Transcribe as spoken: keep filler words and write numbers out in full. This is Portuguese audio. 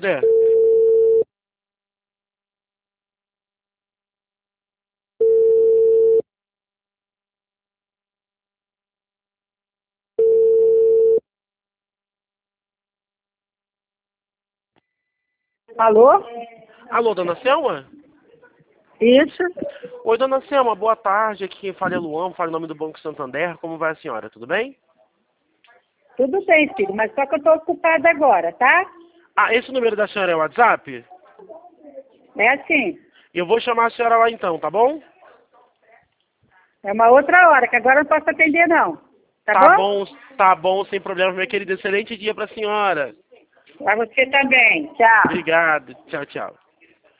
José. Alô? Alô, dona Selma? Isso. Oi, dona Selma, boa tarde. Aqui quem fala é Luan, fala em nome do Banco Santander. Como vai a senhora? Tudo bem? Tudo bem, filho, mas só que eu tô ocupada agora, tá? Ah, esse número da senhora é o WhatsApp? É assim. Eu vou chamar a senhora lá então, tá bom? É uma outra hora, que agora eu não posso atender, não. Tá Tá bom? bom, tá bom, sem problema, meu querido. Excelente dia pra senhora. Pra você também. Tchau. Obrigado. Tchau, tchau.